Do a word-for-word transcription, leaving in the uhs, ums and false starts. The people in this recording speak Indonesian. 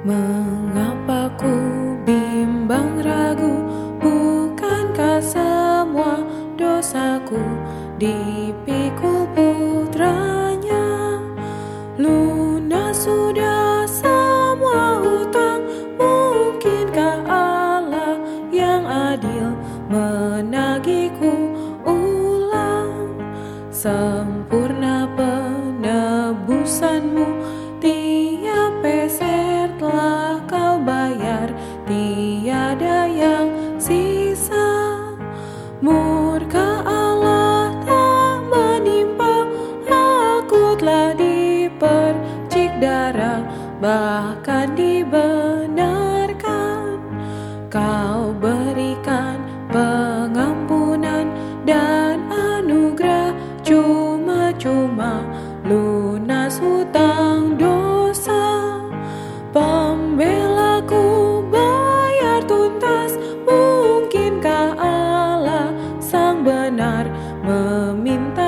Mengapa ku bimbang ragu? Bukankah semua dosaku dipikul putranya? Lunas sudah semua hutang. Mungkinkah Allah yang adil menagihku ulang? Sempurna penebusanmu, tiap peser telah kau bayar, tiada yang sisa. Murka Allah tak menimpa aku, telah dipercik darah, bahkan dibenarkan. Kau berikan pengampunan dan anugerah cuma-cuma, lunas hutang dosa. Pembelaku bayar tuntas. Mungkinkah Allah sang benar meminta